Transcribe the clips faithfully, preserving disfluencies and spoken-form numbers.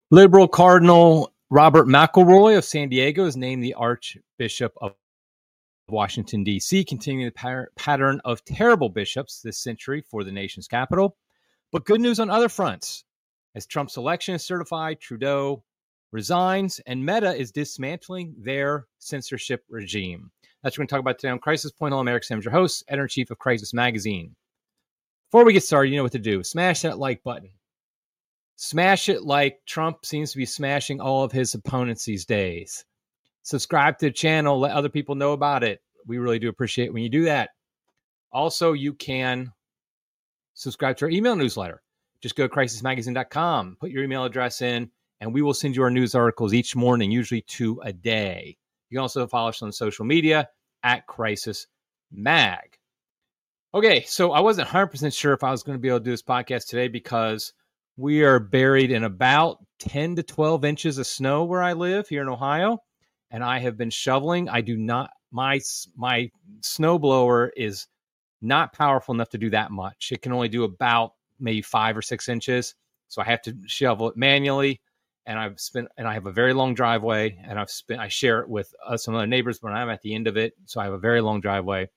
Liberal Cardinal Robert McElroy of San Diego is named the Archbishop of Washington, D C, continuing the par- pattern of terrible bishops this century for the nation's capital. But good news on other fronts. As Trump's election is certified, Trudeau resigns, and Meta is dismantling their censorship regime. That's what we're going to talk about today on Crisis Point. Hello, I'm Eric Sims, your host, editor-in-chief of Crisis Magazine. Before we get started, you know what to do. Smash that like button. Smash it like Trump seems to be smashing all of his opponents these days. Subscribe to the channel. Let other people know about it. We really do appreciate it when you do that. Also, you can subscribe to our email newsletter. Just go to crisis magazine dot com, put your email address in, and we will send you our news articles each morning, usually two a day. You can also follow us on social media at Crisis Mag. Okay, so I wasn't one hundred percent sure if I was going to be able to do this podcast today because we are buried in about ten to twelve inches of snow where I live here in Ohio, and I have been shoveling. I do not, my, my snowblower is not powerful enough to do that much. It can only do about maybe five or six inches. So I have to shovel it manually. And I've spent, and I have a very long driveway, and I've spent, I share it with uh, some other neighbors, but I'm at the end of it. So I have a very long driveway.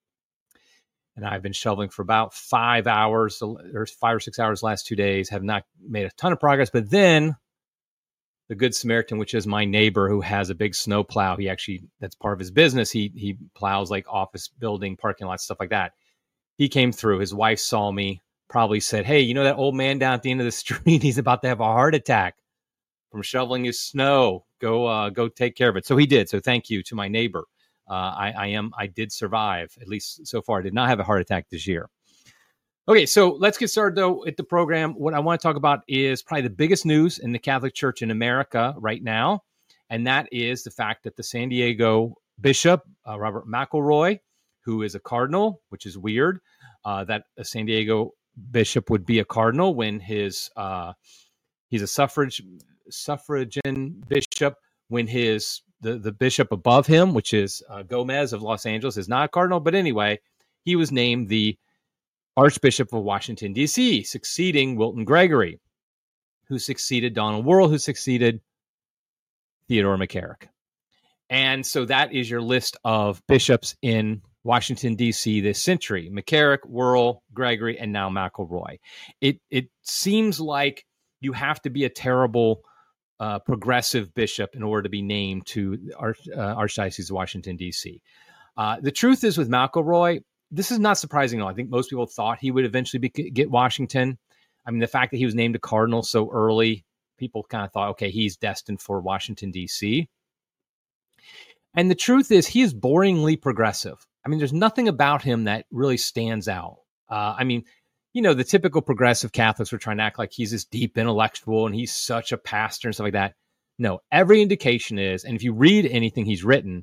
And I've been shoveling for about five hours or five or six hours the last two days, have not made a ton of progress. But then the Good Samaritan, which is my neighbor who has a big snow plow, he actually, that's part of his business. He, he plows like office building, parking lots, stuff like that. He came through. His wife saw me, probably said, hey, you know that old man down at the end of the street? He's about to have a heart attack from shoveling his snow. Go, uh, go take care of it. So he did. So thank you to my neighbor. Uh, I, I am, I did survive, at least so far. I did not have a heart attack this year. Okay, so let's get started though at the program. What I want to talk about is probably the biggest news in the Catholic Church in America right now, and that is the fact that the San Diego Bishop, uh, Robert McElroy, who is a cardinal, which is weird, uh, that a San Diego bishop would be a cardinal when his uh, he's a suffrage suffragan bishop when his the, the bishop above him, which is uh, Gomez of Los Angeles, is not a cardinal. But anyway, he was named the Archbishop of Washington, D C, succeeding Wilton Gregory, who succeeded Donald Wuerl, who succeeded Theodore McCarrick. And so that is your list of bishops in Washington, D C this century. McCarrick, Wuerl, Gregory, and now McElroy. It it seems like you have to be a terrible uh, progressive bishop in order to be named to Arch, uh, Archdiocese of Washington, D C. Uh, the truth is with McElroy, this is not surprising at all. I think most people thought he would eventually be, get Washington. I mean, the fact that he was named a cardinal so early, people kind of thought, okay, he's destined for Washington, D C. And the truth is he is boringly progressive. I mean, there's nothing about him that really stands out. Uh, I mean, you know, the typical progressive Catholics were trying to act like he's this deep intellectual and he's such a pastor and stuff like that. No, every indication is, and if you read anything he's written,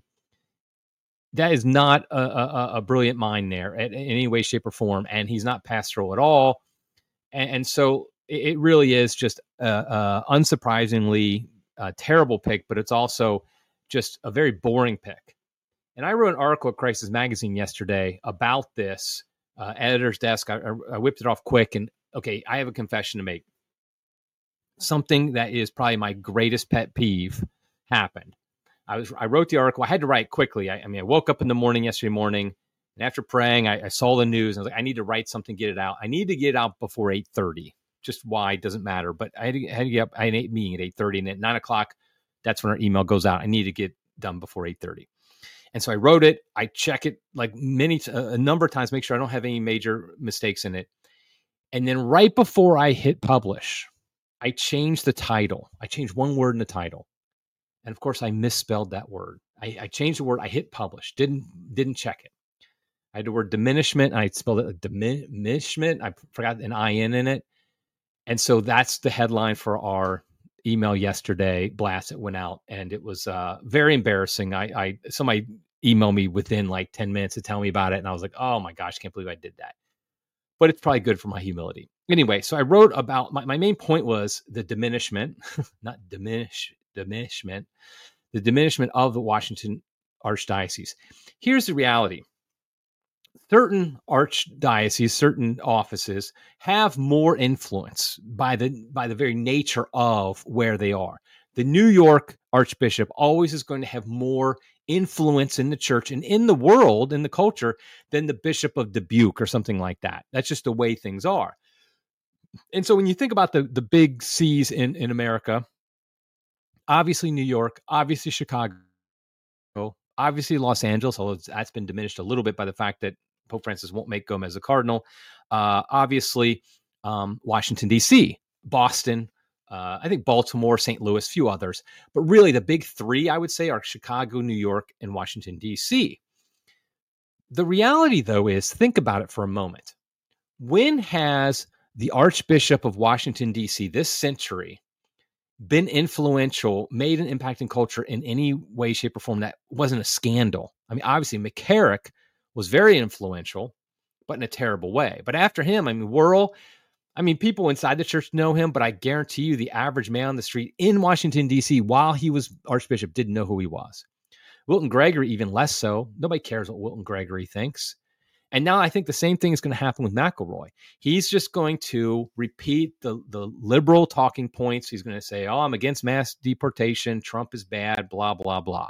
that is not a, a, a brilliant mind there in any way, shape, or form. And he's not pastoral at all. And, and so it really is just a, a unsurprisingly a terrible pick, but it's also just a very boring pick. And I wrote an article at Crisis Magazine yesterday about this. Uh, editor's desk, I, I whipped it off quick. And okay, I have a confession to make. Something that is probably my greatest pet peeve happened. I was I wrote the article. I had to write quickly. I, I mean, I woke up in the morning yesterday morning, and after praying, I, I saw the news. And I was like, I need to write something, get it out. I need to get it out before eight thirty. Just why, doesn't matter. But I had to, I had to get up. I had a meeting at eight thirty, and at nine o'clock, that's when our email goes out. I need to get done before eight thirty. And so I wrote it. I check it like many, a number of times, make sure I don't have any major mistakes in it. And then right before I hit publish, I changed the title. I changed one word in the title. And of course, I misspelled that word. I, I changed the word. I hit publish. Didn't didn't check it. I had the word diminishment. And I spelled it like diminishment. I forgot an I N in it. And so that's the headline for our email yesterday blast that went out. And it was uh, very embarrassing. I, I somebody emailed me within like ten minutes to tell me about it. And I was like, oh my gosh, I can't believe I did that. But it's probably good for my humility. Anyway, so I wrote about, my, my main point was the diminishment, not diminish, diminishment, the diminishment of the Washington Archdiocese. Here's the reality. certain archdioceses, certain offices have more influence by the by the very nature of where they are. The New York Archbishop always is going to have more influence in the church and in the world, in the culture, than the Bishop of Dubuque or something like that. That's just the way things are. And so when you think about the, the big C's in, in America, obviously New York, obviously Chicago, obviously Los Angeles, although that's been diminished a little bit by the fact that Pope Francis won't make Gomez a cardinal. Uh, obviously, um, Washington, D C, Boston, uh, I think Baltimore, Saint Louis, a few others. But really the big three, I would say, are Chicago, New York, and Washington, D C. The reality, though, is think about it for a moment. When has the Archbishop of Washington, D C this century been influential, made an impact in culture in any way, shape, or form that wasn't a scandal? I mean, obviously, McCarrick was very influential, but in a terrible way. But after him, I mean, Wuerl, I mean, people inside the church know him, but I guarantee you the average man on the street in Washington, D C, while he was Archbishop, didn't know who he was. Wilton Gregory, even less so. Nobody cares what Wilton Gregory thinks. And now I think the same thing is going to happen with McElroy. He's just going to repeat the, the liberal talking points. He's going to say, oh, I'm against mass deportation. Trump is bad, blah, blah, blah.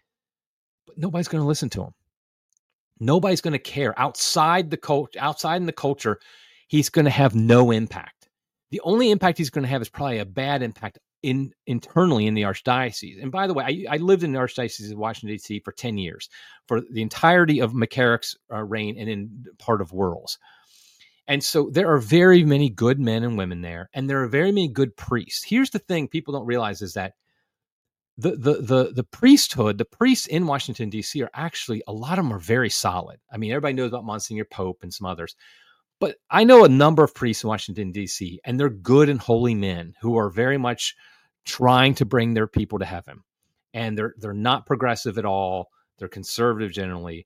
But nobody's going to listen to him. Nobody's going to care. Outside the cult, outside in the culture, he's going to have no impact. The only impact he's going to have is probably a bad impact in internally in the archdiocese. And by the way, I, I lived in the archdiocese of Washington, D C for ten years, for the entirety of McCarrick's uh, reign and in part of Wuerl's. And so there are very many good men and women there, and there are very many good priests. Here's the thing people don't realize is that the the the the priesthood, the priests in Washington, D C are actually, a lot of them are very solid. I mean, everybody knows about Monsignor Pope and some others. But I know a number of priests in Washington, D C, and they're good and holy men who are very much trying to bring their people to heaven. And they're they're not progressive at all. They're conservative generally.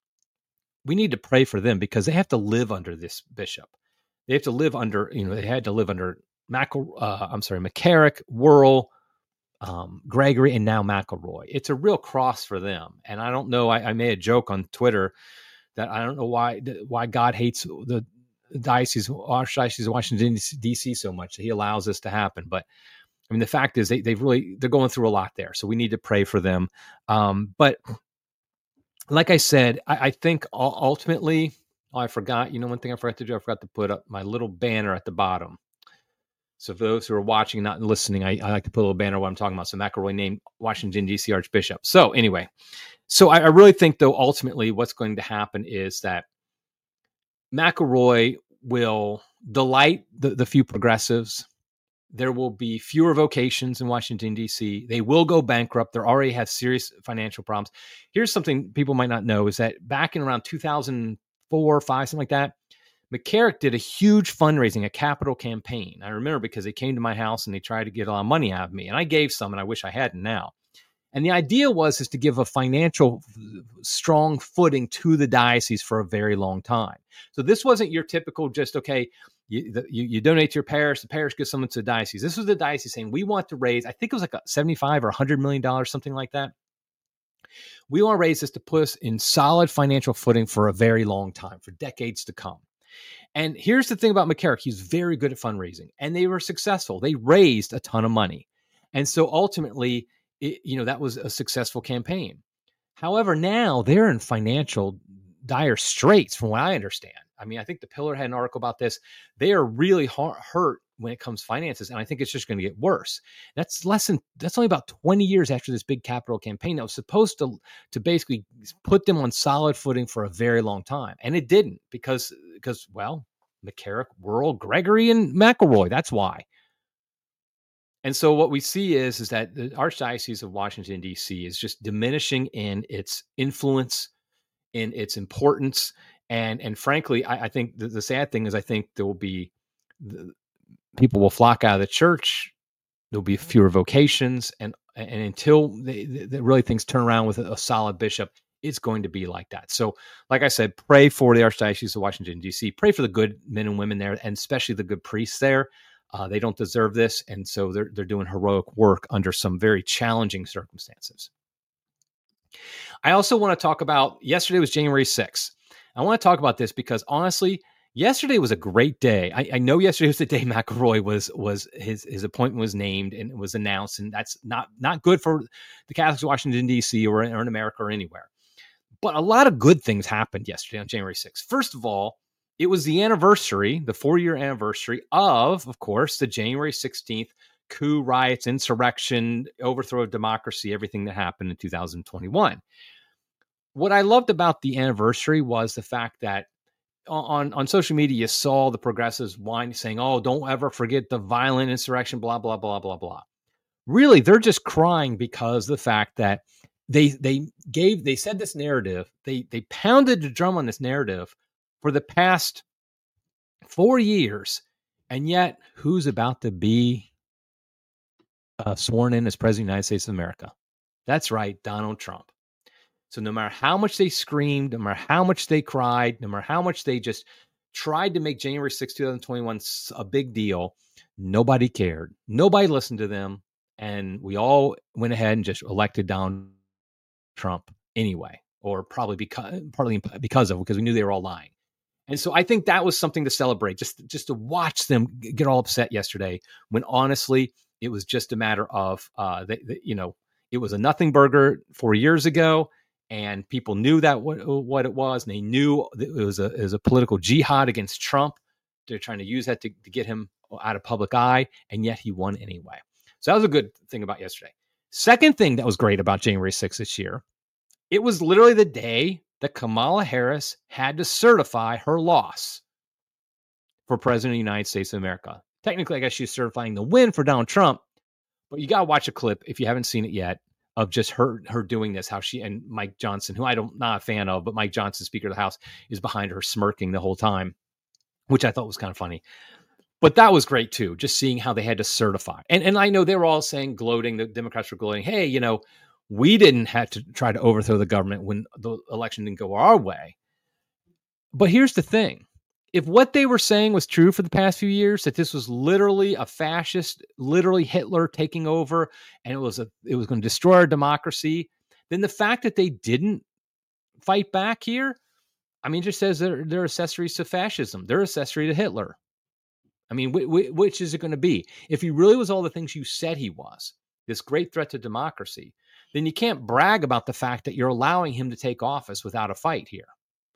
We need to pray for them because they have to live under this bishop. They have to live under, you know, they had to live under McEl, uh, I'm sorry, McCarrick, Wuerl, um, Gregory, and now McElroy. It's a real cross for them. And I don't know, I, I made a joke on Twitter that I don't know why why God hates the diocese, Archdiocese of Washington, D C so much that he allows this to happen. But I mean, the fact is they, they've really, they're going through a lot there. So we need to pray for them. Um, but like I said, I, I think ultimately, oh, I forgot, you know, one thing I forgot to do, I forgot to put up my little banner at the bottom. So for those who are watching, not listening, I, I like to put a little banner what I'm talking about. So McElroy named Washington, D C Archbishop. So anyway, so I, I really think though, ultimately what's going to happen is that McElroy will delight the, the few progressives. There will be fewer vocations in Washington, D C. They will go bankrupt. They already have serious financial problems. Here's something people might not know is that back in around two thousand four, five, something like that, McCarrick did a huge fundraising, a capital campaign. I remember because they came to my house and they tried to get a lot of money out of me. And I gave some, and I wish I hadn't now. And the idea was is to give a financial strong footing to the diocese for a very long time. So this wasn't your typical just, okay, you, the, you, you donate to your parish, the parish gives someone to the diocese. This was the diocese saying, we want to raise, I think it was like a seventy-five or one hundred million dollars, something like that. We want to raise this to put us in solid financial footing for a very long time, for decades to come. And here's the thing about McCarrick. He's very good at fundraising, and they were successful. They raised a ton of money. And so ultimately, it, you know, that was a successful campaign. However, now they're in financial dire straits from what I understand. I mean, I think the Pillar had an article about this. They are really ha- hurt when it comes to finances, and I think it's just going to get worse. That's less than, that's only about twenty years after this big capital campaign that was supposed to, to basically put them on solid footing for a very long time. And it didn't because, because well, McCarrick, Wuerl, Gregory, and McElroy, that's why. And so what we see is, is that the Archdiocese of Washington, D C is just diminishing in its influence, in its importance. And, and frankly, I, I think the, the sad thing is I think there will be, the, people will flock out of the church. There'll be fewer vocations. And, and until they, they really things turn around with a, a solid bishop, it's going to be like that. So like I said, pray for the Archdiocese of Washington, D C. Pray for the good men and women there, and especially the good priests there. Uh, they don't deserve this. And so they're, they're doing heroic work under some very challenging circumstances. I also want to talk about, yesterday was January sixth. I want to talk about this because honestly, yesterday was a great day. I, I know yesterday was the day McElroy was was his his appointment was named and was announced, and that's not not good for the Catholics of Washington D C or, or in America or anywhere. But a lot of good things happened yesterday on January sixth. First of all, it was the anniversary, the four-year anniversary of, of course, the January sixteenth coup, riots, insurrection, overthrow of democracy, everything that happened in two thousand twenty-one. What I loved about the anniversary was the fact that on, on social media, you saw the progressives whine, saying, oh, don't ever forget the violent insurrection, blah, blah, blah, blah, blah. Really, they're just crying because of the fact that they they gave, they said this narrative, they they pounded the drum on this narrative for the past four years. And yet, who's about to be uh, sworn in as President of the United States of America? That's right, Donald Trump. So no matter how much they screamed, no matter how much they cried, no matter how much they just tried to make January sixth, twenty twenty-one a big deal, nobody cared. Nobody listened to them. And we all went ahead and just elected Donald Trump anyway, or probably because, partly because of, because we knew they were all lying. And so I think that was something to celebrate, just, just to watch them get all upset yesterday when honestly, it was just a matter of, uh, the, the, you know, it was a nothing burger four years ago. And people knew that what, what it was. And they knew that it was a, it was a political jihad against Trump. They're trying to use that to, to get him out of public eye. And yet he won anyway. So that was a good thing about yesterday. Second thing that was great about January sixth this year, it was literally the day that Kamala Harris had to certify her loss for President of the United States of America. Technically, I guess she's certifying the win for Donald Trump, but you got to watch a clip if you haven't seen it yet of just her her doing this, how she and Mike Johnson, who I don't not a fan of, but Mike Johnson, Speaker of the House, is behind her smirking the whole time, which I thought was kind of funny. But that was great too, just seeing how they had to certify. And and I know they were all saying, gloating, the Democrats were gloating, hey, you know, we didn't have to try to overthrow the government when the election didn't go our way. But here's the thing. If what they were saying was true for the past few years, that this was literally a fascist, literally Hitler taking over, and it was a, it was going to destroy our democracy, then the fact that they didn't fight back here, I mean, just says they're, they're accessories to fascism. They're accessory to Hitler. I mean, wh- wh- which is it going to be? If he really was all the things you said he was, this great threat to democracy, then you can't brag about the fact that you're allowing him to take office without a fight here.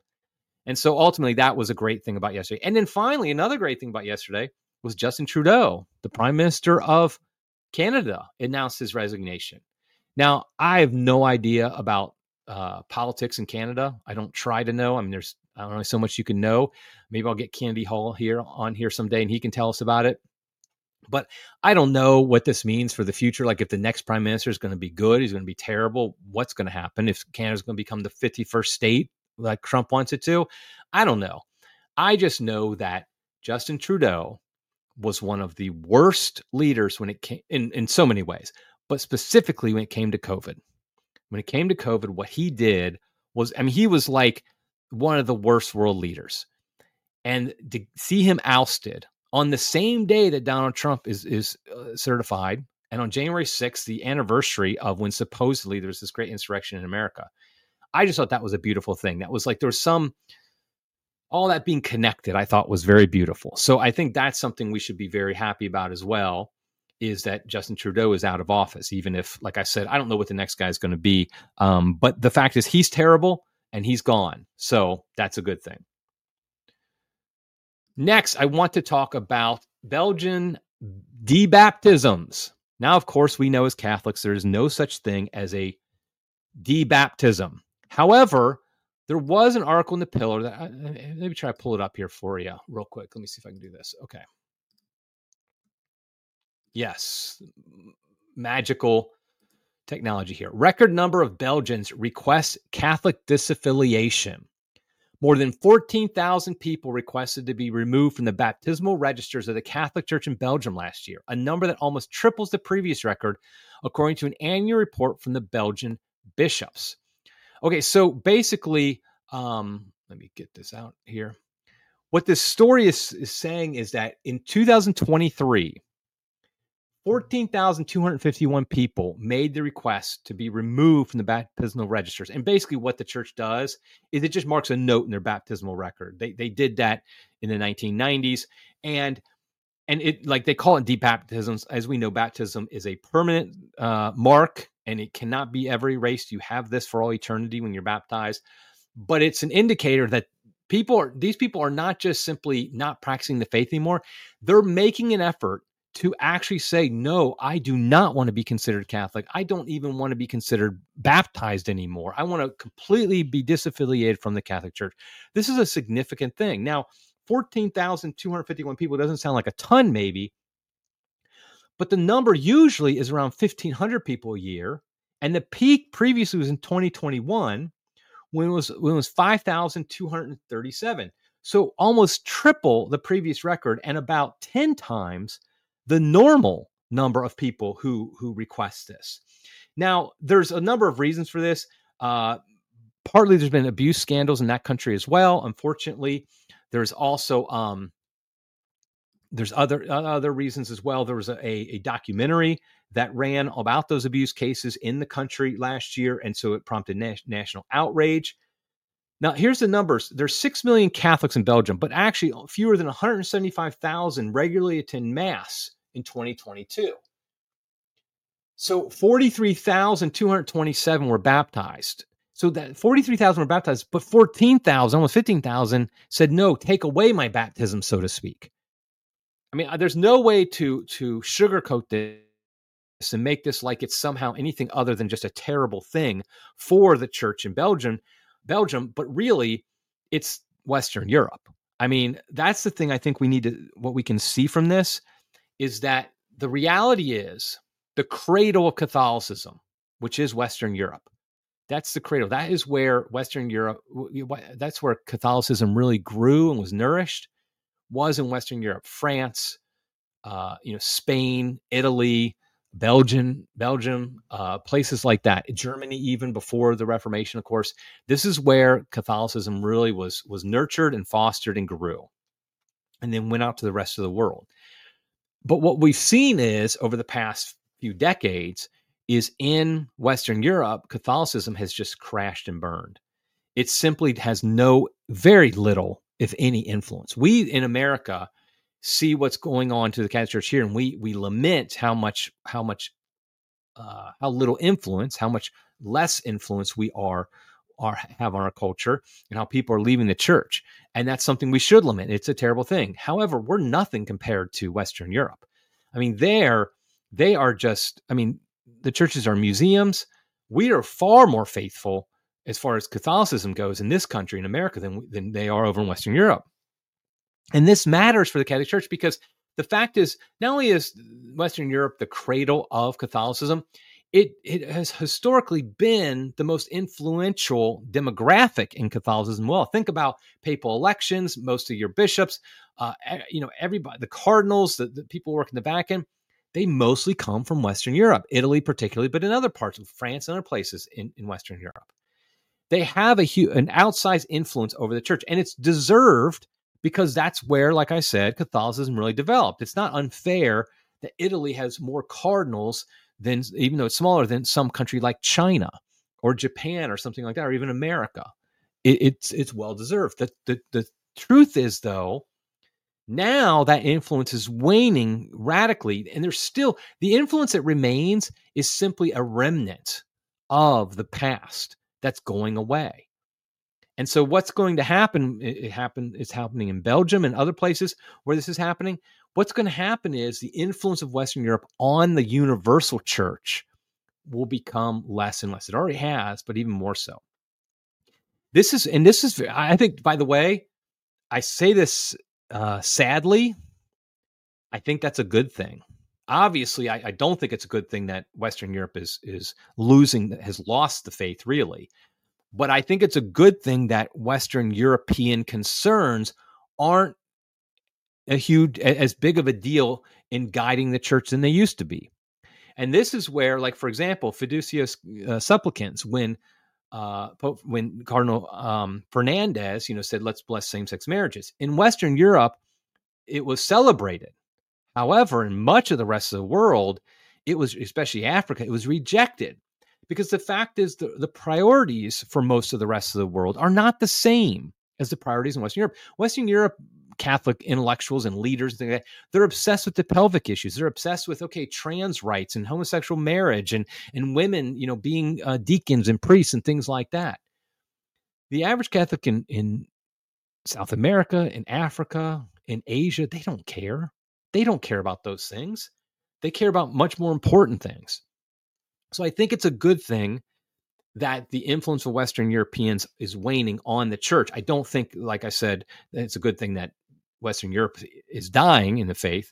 And so ultimately, that was a great thing about yesterday. And then finally, another great thing about yesterday was Justin Trudeau, the Prime Minister of Canada, announced his resignation. Now, I have no idea about uh, politics in Canada. I don't try to know. I mean, there's I don't know so much you can know. Maybe I'll get Kennedy Hall here on here someday, and he can tell us about it. But I don't know what this means for the future. Like if the next prime minister is going to be good, he's going to be terrible. What's going to happen if Canada's going to become the fifty-first state like Trump wants it to? I don't know. I just know that Justin Trudeau was one of the worst leaders when it came in, in so many ways, but specifically when it came to COVID. When it came to COVID, what he did was, I mean, he was like one of the worst world leaders. And to see him ousted on the same day that Donald Trump is, is uh, certified, and on January sixth, the anniversary of when supposedly there was this great insurrection in America, I just thought that was a beautiful thing. That was like, there was some, all that being connected, I thought was very beautiful. So I think that's something we should be very happy about as well, is that Justin Trudeau is out of office, even if, like I said, I don't know what the next guy is going to be. Um, but the fact is he's terrible and he's gone. So that's a good thing. Next, I want to talk about Belgian debaptisms. Now, of course, we know as Catholics, there is no such thing as a debaptism. However, there was an article in the Pillar that, I, let me try to pull it up here for you real quick. Let me see if I can do this. Okay. Yes. Magical technology here. Record number of Belgians request Catholic disaffiliation. More than fourteen thousand people requested to be removed from the baptismal registers of the Catholic Church in Belgium last year, a number that almost triples the previous record, according to an annual report from the Belgian bishops. Okay, so basically, um, let me get this out here. What this story is, is saying is that in two thousand twenty-three, fourteen thousand two hundred fifty-one people made the request to be removed from the baptismal registers. And basically what the church does is it just marks a note in their baptismal record. They they did that in the nineteen nineties. And and it like they call it deep baptisms. As we know, baptism is a permanent uh, mark, and it cannot be ever erased. You have this for all eternity when you're baptized. But it's an indicator that people are, these people are not just simply not practicing the faith anymore. They're making an effort to actually say, no, I do not want to be considered Catholic. I don't even want to be considered baptized anymore. I want to completely be disaffiliated from the Catholic Church. This is a significant thing. Now, fourteen thousand two hundred fifty-one people doesn't sound like a ton maybe, but the number usually is around fifteen hundred people a year. And the peak previously was in twenty twenty-one when it was, when it was five thousand two hundred thirty-seven. So almost triple the previous record and about ten times the normal number of people who, who request this. Now, there's a number of reasons for this. Uh, partly there's been abuse scandals in that country as well. Unfortunately, there's also um, there's other uh, other reasons as well. There was a, a documentary that ran about those abuse cases in the country last year, and so it prompted na- national outrage. Now, here's the numbers. There's six million Catholics in Belgium, but actually fewer than one hundred seventy-five thousand regularly attend Mass in twenty twenty-two. So forty-three thousand two hundred twenty-seven were baptized. So that forty-three thousand were baptized, but fourteen thousand, almost fifteen thousand said, no, take away my baptism, so to speak. I mean, there's no way to, to sugarcoat this and make this like it's somehow anything other than just a terrible thing for the church in Belgium, Belgium, but really it's Western Europe. I mean, that's the thing I think we need to, what we can see from this is that the reality is the cradle of Catholicism, which is Western Europe. That's the cradle. That is where Western Europe, that's where Catholicism really grew and was nourished, was in Western Europe. France, uh, you know, Spain, Italy, Belgium, Belgium, uh, places like that. Germany, even before the Reformation, of course. This is where Catholicism really was, was nurtured and fostered and grew, and then went out to the rest of the world. But what we've seen is over the past few decades is in Western Europe, Catholicism has just crashed and burned. It simply has no, very little, if any, influence. We in America see what's going on to the Catholic Church here, and we we lament how much, how much, uh, how little influence, how much less influence we are, are have on our culture, and how people are leaving the church. And that's something we should lament. It's a terrible thing. However, we're nothing compared to Western Europe. I mean, there they are just. I mean. The churches are museums. We are far more faithful as far as Catholicism goes in this country, in America, than, than they are over in Western Europe. And this matters for the Catholic Church because the fact is, not only is Western Europe the cradle of Catholicism, it, it has historically been the most influential demographic in Catholicism. Well, think about papal elections, most of your bishops, uh, you know, everybody, the cardinals, the, the people working the Vatican, they mostly come from Western Europe, Italy particularly, but in other parts of France and other places in, in Western Europe. They have a huge, an outsized influence over the church, and it's deserved because that's where, like I said, Catholicism really developed. It's not unfair that Italy has more cardinals than, even though it's smaller than some country like China or Japan or something like that, or even America. It, it's it's well deserved. The, the, the truth is, though, now that influence is waning radically, and there's still the influence that remains is simply a remnant of the past that's going away. And so what's going to happen, it happened, it's happening in Belgium and other places where this is happening. What's going to happen is the influence of Western Europe on the universal church will become less and less. It already has, but even more so. This is, and this is, I think, by the way, I say this Uh, sadly, I think that's a good thing. Obviously, I, I don't think it's a good thing that Western Europe is is losing, has lost the faith, really. But I think it's a good thing that Western European concerns aren't a huge, as big of a deal in guiding the church than they used to be. And this is where, like, for example, Fiducia uh, Supplicans, when Uh, Pope, when Cardinal um, Fernandez, you know, said, let's bless same-sex marriages. In Western Europe, it was celebrated However, in much of the rest of the world, it was, especially Africa, it was rejected. Because the fact is, the, the priorities for most of the rest of the world are not the same as the priorities in Western Europe. Western Europe, Catholic intellectuals and leaders, like that, they're obsessed with the pelvic issues. They're obsessed with, okay, trans rights and homosexual marriage and, and women, you know, being uh, deacons and priests and things like that. The average Catholic in, in South America, in Africa, in Asia, they don't care. They don't care about those things. They care about much more important things. So I think it's a good thing that the influence of Western Europeans is waning on the church. I don't think, like I said, it's a good thing that Western Europe is dying in the faith.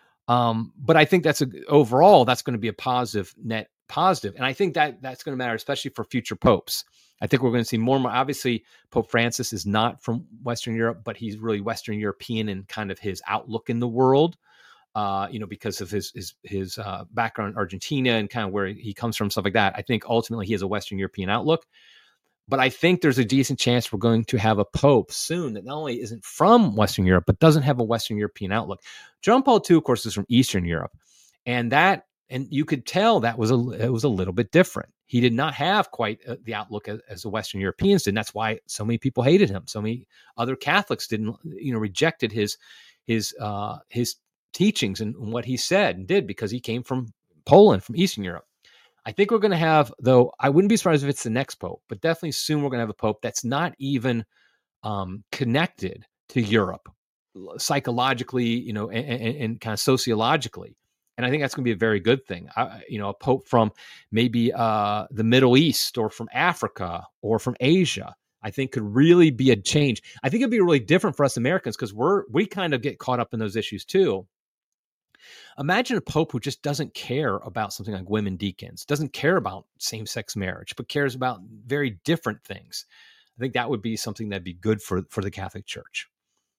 Um, but I think that's a, overall, that's going to be a positive, net positive. And I think that that's going to matter, especially for future popes. I think we're going to see more and more. Obviously, Pope Francis is not from Western Europe, but he's really Western European in kind of his outlook in the world. Uh, you know, because of his his his uh, background in Argentina and kind of where he comes from, stuff like that. I think ultimately he has a Western European outlook. But I think there's a decent chance we're going to have a pope soon that not only isn't from Western Europe, but doesn't have a Western European outlook. John Paul the Second, of course, is from Eastern Europe. And that, and you could tell that was a, it was a little bit different. He did not have quite uh, the outlook as, as the Western Europeans did. And that's why so many people hated him. So many other Catholics didn't, you know, rejected his, his, uh, his, teachings and what he said and did, because he came from Poland, from Eastern Europe. I think we're going to have, though, I wouldn't be surprised if it's the next pope, but definitely soon we're going to have a pope that's not even um, connected to Europe psychologically, you know, and, and, and kind of sociologically. And I think that's going to be a very good thing. I, you know, a pope from maybe uh, the Middle East or from Africa or from Asia, I think could really be a change. I think it'd be really different for us Americans because we're, we kind of get caught up in those issues too. Imagine a pope who just doesn't care about something like women deacons, doesn't care about same-sex marriage, but cares about very different things. I think that would be something that'd be good for, for the Catholic Church.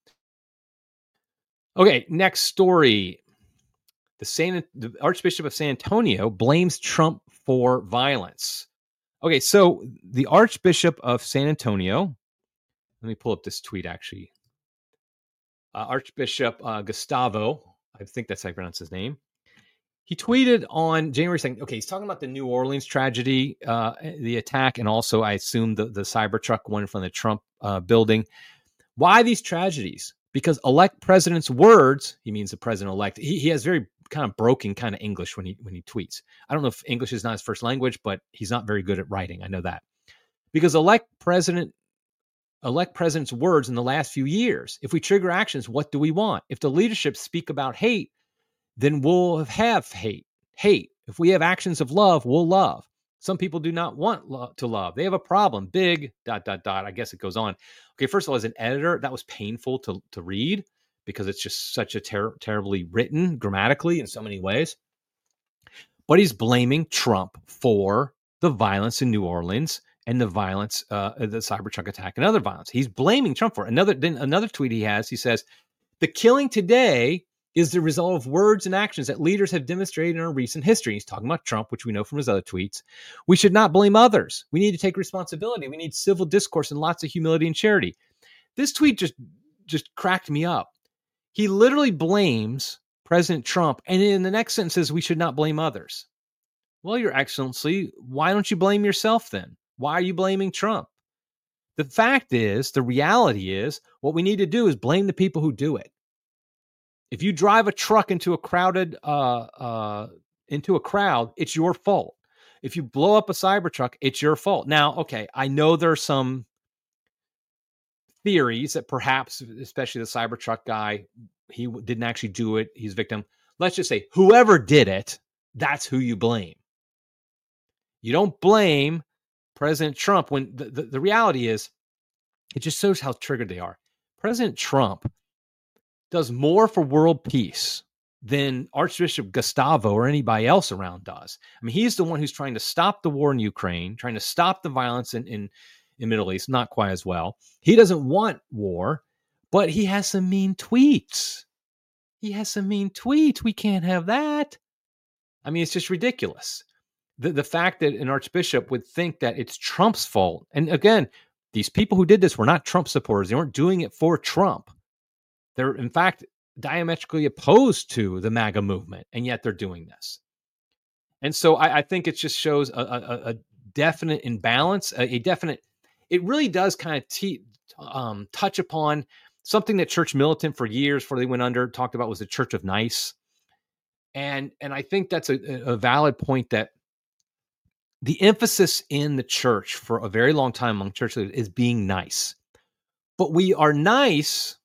Okay, next story. The, San, the Archbishop of San Antonio blames Trump for violence. Okay, so the Archbishop of San Antonio, let me pull up this tweet actually. Uh, Archbishop uh, Gustavo, I think that's how I pronounce his name. He tweeted on January second. Okay, he's talking about the New Orleans tragedy, uh, the attack, and also, I assume, the, the Cybertruck one from the Trump uh, building. Why these tragedies? Because elect president's words, he means the president-elect, he, he has very kind of broken kind of English when he when he tweets. I don't know if English is not his first language, but he's not very good at writing. I know that. Because elect president elect president's words in the last few years. If we trigger actions, what do we want? If the leadership speak about hate, then we'll have hate. Hate. If we have actions of love, we'll love. Some people do not want lo- to love. They have a problem. Big, dot, dot, dot. I guess it goes on. Okay, first of all, as an editor, that was painful to, to read because it's just such a ter- terribly written grammatically in so many ways. But he's blaming Trump for the violence in New Orleans and the violence, uh, the Cybertruck attack and other violence. He's blaming Trump for it. Another, then another tweet he has, he says, the killing today is the result of words and actions that leaders have demonstrated in our recent history. He's talking about Trump, which we know from his other tweets. We should not blame others. We need to take responsibility. We need civil discourse and lots of humility and charity. This tweet just, just cracked me up. He literally blames President Trump, and in the next sentence says we should not blame others. Well, Your Excellency, why don't you blame yourself then? Why are you blaming Trump? The fact is, the reality is, what we need to do is blame the people who do it. If you drive a truck into a crowded, uh, uh, into a crowd, it's your fault. If you blow up a Cybertruck, it's your fault. Now, okay, I know there are some theories that perhaps, especially the Cybertruck guy, he didn't actually do it. He's a victim. Let's just say whoever did it, that's who you blame. You don't blame President Trump when the, the, the reality is, it just shows how triggered they are. President Trump does more for world peace than Archbishop Gustavo or anybody else around does. I mean, he's the one who's trying to stop the war in Ukraine, trying to stop the violence in, in, in Middle East, not quite as well. He doesn't want war, but he has some mean tweets. He has some mean tweets. We can't have that. I mean, it's just ridiculous. The, the fact that an archbishop would think that it's Trump's fault. And again, these people who did this were not Trump supporters. They weren't doing it for Trump. They're, in fact, diametrically opposed to the MAGA movement, and yet they're doing this. And so I, I think it just shows a, a, a definite imbalance, a, a definite, it really does kind of te- um, touch upon something that Church Militant for years before they went under talked about was the Church of Nice. And, and I think that's a, a valid point, that the emphasis in the church for a very long time among church leaders is being nice. But we are nice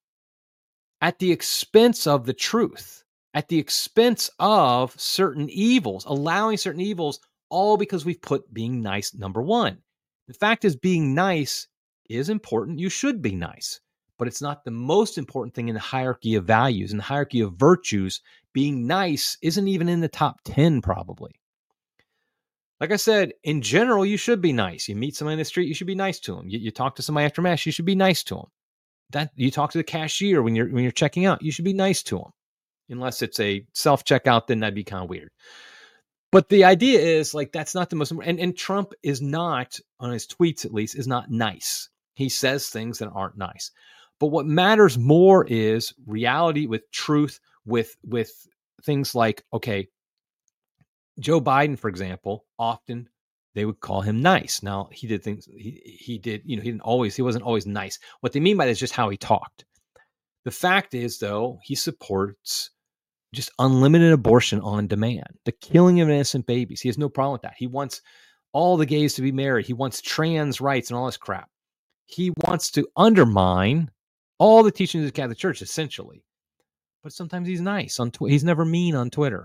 at the expense of the truth, at the expense of certain evils, allowing certain evils, all because we've put being nice number one. The fact is, being nice is important. You should be nice, but it's not the most important thing in the hierarchy of values, in the hierarchy of virtues. Being nice isn't even in the top ten, probably. Like I said, in general, you should be nice. You meet somebody in the street, you should be nice to them. You, you talk to somebody after mass, you should be nice to them. That you talk to the cashier when you're when you're checking out, you should be nice to them. Unless it's a self-checkout, then that'd be kind of weird. But the idea is, like, that's not the most important. And, and Trump is not, on his tweets at least, is not nice. He says things that aren't nice. But what matters more is reality with truth, with with things like, okay, Joe Biden, for example, often they would call him nice. Now, he did things, he, he did, you know, he didn't always, he wasn't always nice. What they mean by that is just how he talked. The fact is, though, he supports just unlimited abortion on demand, the killing of innocent babies. He has no problem with that. He wants all the gays to be married. He wants trans rights and all this crap. He wants to undermine all the teachings of the Catholic Church, essentially. But sometimes he's nice on Twitter. He's never mean on Twitter.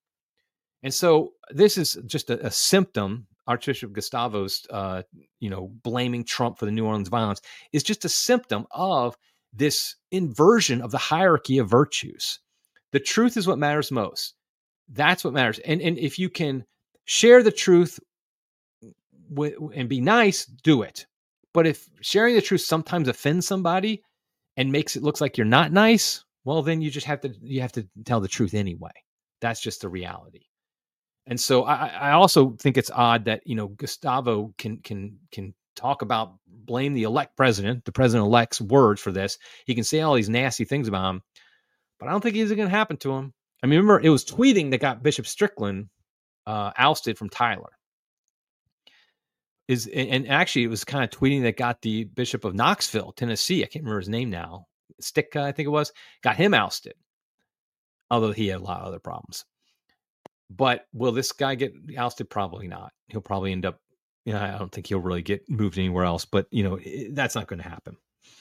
And so this is just a, a symptom. Archbishop Gustavo's, uh, you know, blaming Trump for the New Orleans violence is just a symptom of this inversion of the hierarchy of virtues. The truth is what matters most. That's what matters. And, and if you can share the truth w- and be nice, do it. But if sharing the truth sometimes offends somebody and makes it look like you're not nice, well, then you just have to, you have to tell the truth anyway. That's just the reality. And so I, I also think it's odd that, you know, Gustavo can can can talk about, blame the elect president, the president-elect's words for this. He can say all these nasty things about him, but I don't think it's going to happen to him. I mean, remember, it was tweeting that got Bishop Strickland uh, ousted from Tyler. Is and actually, it was kind of tweeting that got the Bishop of Knoxville, Tennessee, I can't remember his name now, Sticka, I think it was, got him ousted. Although he had a lot of other problems. But will this guy get ousted? Probably not. He'll probably end up, you know, I don't think he'll really get moved anywhere else, but, you know, that's not going to happen.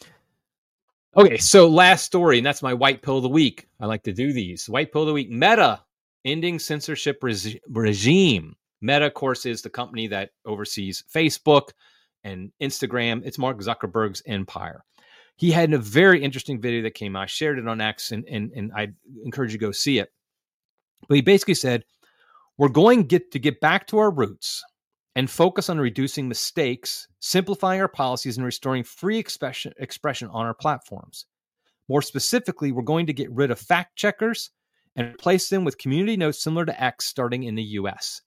Okay, so last story, and that's my white pill of the week. I like to do these. White pill of the week, Meta, ending censorship regi- regime. Meta, of course, is the company that oversees Facebook and Instagram. It's Mark Zuckerberg's empire. He had a very interesting video that came out. I shared it on X, and, and, and I encourage you to go see it. But he basically said, we're going get to get back to our roots and focus on reducing mistakes, simplifying our policies, and restoring free expression, expression on our platforms. More specifically, we're going to get rid of fact checkers and replace them with community notes similar to X starting in the U S.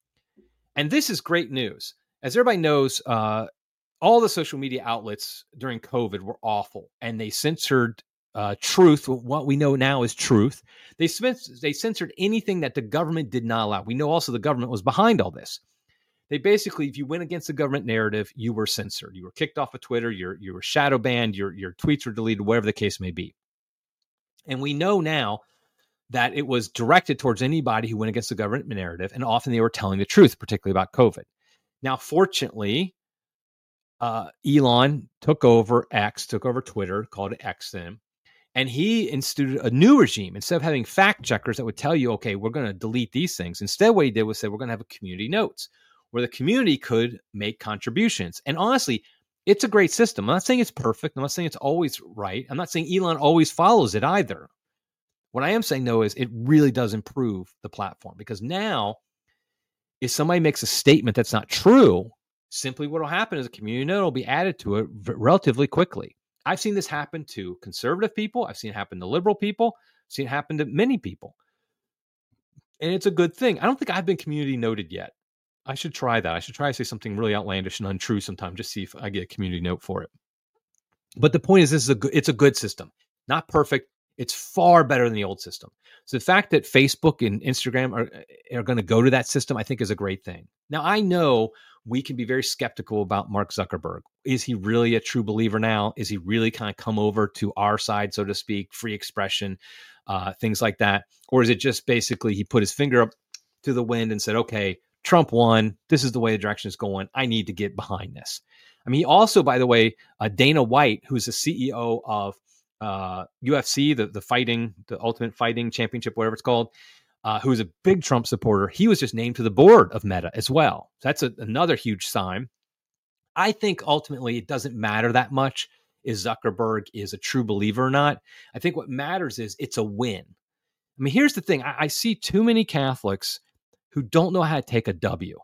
And this is great news. As everybody knows, uh, all the social media outlets during COVID were awful, and they censored Uh, truth, what we know now is truth. They, they censored anything that the government did not allow. We know also the government was behind all this. They basically, if you went against the government narrative, you were censored. You were kicked off of Twitter. You're, you were shadow banned. Your, your tweets were deleted, whatever the case may be. And we know now that it was directed towards anybody who went against the government narrative, and often they were telling the truth, particularly about COVID. Now, fortunately, uh, Elon took over X, took over Twitter, called it X then. And he instituted a new regime. Instead of having fact checkers that would tell you, okay, we're going to delete these things. Instead, what he did was say, we're going to have a community notes where the community could make contributions. And honestly, it's a great system. I'm not saying it's perfect. I'm not saying it's always right. I'm not saying Elon always follows it either. What I am saying, though, is it really does improve the platform, because now if somebody makes a statement that's not true, simply what will happen is a community note will be added to it relatively quickly. I've seen this happen to conservative people. I've seen it happen to liberal people. I've seen it happen to many people. And it's a good thing. I don't think I've been community noted yet. I should try that. I should try to say something really outlandish and untrue sometime, just see if I get a community note for it. But the point is, this is a good, it's a good system. Not perfect. It's far better than the old system. So the fact that Facebook and Instagram are, are going to go to that system, I think is a great thing. Now, I know we can be very skeptical about Mark Zuckerberg. Is he really a true believer now? Is he really kind of come over to our side, so to speak, free expression, uh, things like that? Or is it just basically he put his finger up to the wind and said, okay, Trump won. This is the way the direction is going. I need to get behind this. I mean, he also, by the way, uh, Dana White, who's the C E O of uh, U F C, the, the fighting, the Ultimate Fighting Championship, whatever it's called, uh, who's a big Trump supporter, he was just named to the board of Meta as well. So that's a, another huge sign. I think ultimately it doesn't matter that much if Zuckerberg is a true believer or not. I think what matters is it's a win. I mean, here's the thing. I, I see too many Catholics who don't know how to take a W.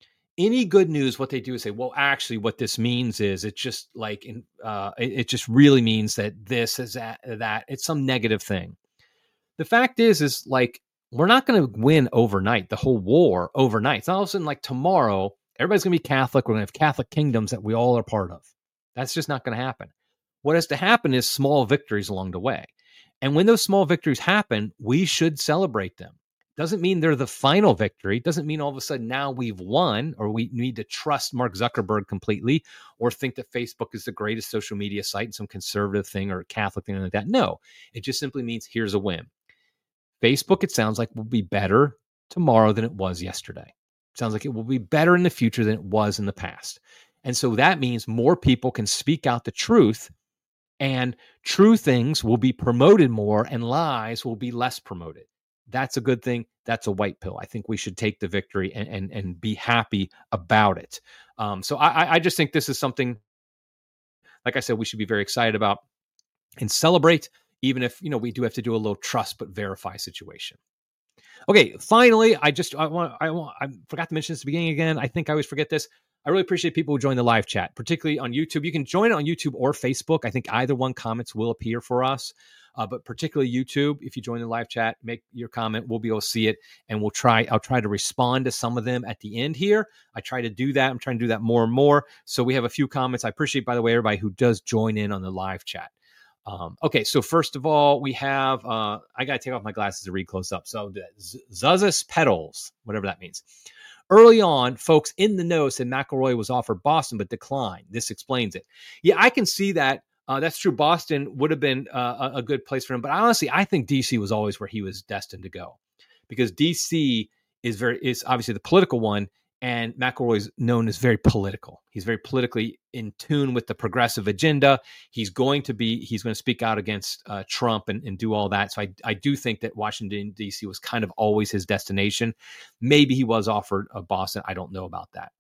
Any good news, what they do is say, well, actually, what this means is it's just like, uh, it, it just really means that this is that, that. It's some negative thing. The fact is, is like, we're not going to win overnight, the whole war overnight. It's not all of a sudden like tomorrow, everybody's going to be Catholic. We're going to have Catholic kingdoms that we all are part of. That's just not going to happen. What has to happen is small victories along the way. And when those small victories happen, we should celebrate them. Doesn't mean they're the final victory. Doesn't mean all of a sudden now we've won or we need to trust Mark Zuckerberg completely or think that Facebook is the greatest social media site and some conservative thing or Catholic thing like that. No, it just simply means here's a win. Facebook, it sounds like, will be better tomorrow than it was yesterday. It sounds like it will be better in the future than it was in the past. And so that means more people can speak out the truth and true things will be promoted more and lies will be less promoted. That's a good thing. That's a white pill. I think we should take the victory and and, and be happy about it. Um, so I, I just think this is something, like I said, we should be very excited about and celebrate, even if, you know, we do have to do a little trust but verify situation. Okay, finally, I just I want I want I forgot to mention this at the beginning again. I think I always forget this. I really appreciate people who join the live chat, particularly on YouTube. You can join it on YouTube or Facebook. I think either one comments will appear for us, uh, but particularly YouTube. If you join the live chat, make your comment. We'll be able to see it, and we'll try. I'll try to respond to some of them at the end here. I try to do that. I'm trying to do that more and more. So we have a few comments. I appreciate, by the way, everybody who does join in on the live chat. Um, okay, so first of all, we have, uh, I got to take off my glasses to read close up. So Zuzas Petals, whatever that means. Early on, folks in the know said McElroy was offered Boston, but declined. This explains it. Yeah, I can see that. Uh, that's true. Boston would have been uh, a, a good place for him. But honestly, I think D C was always where he was destined to go because D C is very is obviously the political one. And McElroy is known as very political. He's very politically in tune with the progressive agenda. He's going to be, he's going to speak out against uh, Trump and, and do all that. So I, I do think that Washington, D C was kind of always his destination. Maybe he was offered a Boston. I don't know about that.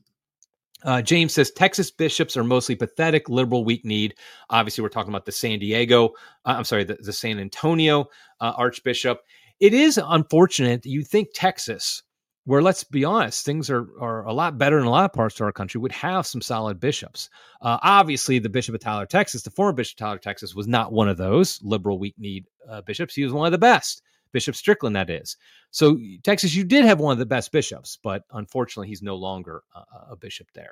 Uh, James says, Texas bishops are mostly pathetic, liberal, weak-kneed. Obviously, we're talking about the San Diego, uh, I'm sorry, the, the San Antonio uh, Archbishop. It is unfortunate that you think Texas, where, let's be honest, things are, are a lot better in a lot of parts of our country, would have some solid bishops. Uh, obviously, the Bishop of Tyler, Texas, the former Bishop of Tyler, Texas, was not one of those liberal, weak-kneed uh, bishops. He was one of the best. Bishop Strickland, that is. So, Texas, you did have one of the best bishops, but unfortunately, he's no longer a, a bishop there.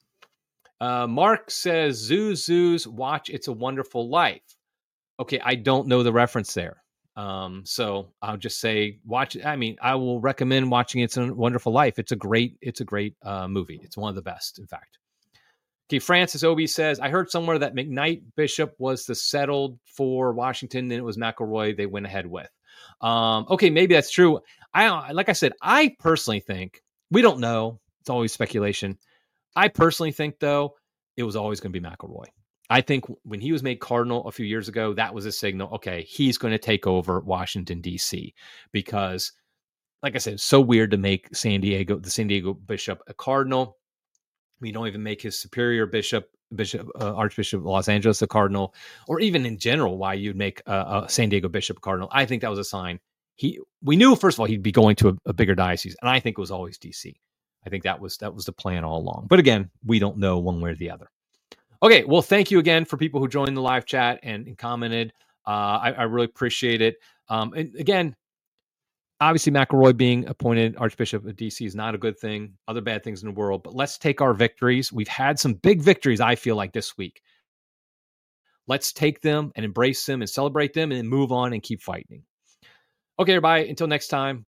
Uh, Mark says, Zoos, Zoos, watch It's a Wonderful Life. Okay, I don't know the reference there. Um, so I'll just say, watch it. I mean, I will recommend watching It's a Wonderful Life. It's a great, it's a great uh, movie. It's one of the best, in fact. Okay, Francis Obi says, I heard somewhere that McKnight Bishop was the settled for Washington, and it was McElroy they went ahead with. Um, okay, maybe that's true. I like I said, I personally think, we don't know. It's always speculation. I personally think, though, it was always going to be McElroy. I think when he was made cardinal a few years ago, that was a signal, okay, he's going to take over Washington, D C, because, like I said, it's so weird to make San Diego, the San Diego bishop, a cardinal. We don't even make his superior bishop, bishop, uh, Archbishop of Los Angeles, a cardinal, or even in general, why you'd make a, a San Diego bishop a cardinal. I think that was a sign. He, we knew, first of all, he'd be going to a, a bigger diocese, and I think it was always D C. I think that was that was the plan all along. But again, we don't know one way or the other. Okay, well, thank you again for people who joined the live chat and, and commented. Uh, I, I really appreciate it. Um, and again, obviously, McElroy being appointed Archbishop of D C is not a good thing. Other bad things in the world. But let's take our victories. We've had some big victories, I feel like, this week. let's take them and embrace them and celebrate them and then move on and keep fighting. Okay, everybody, until next time,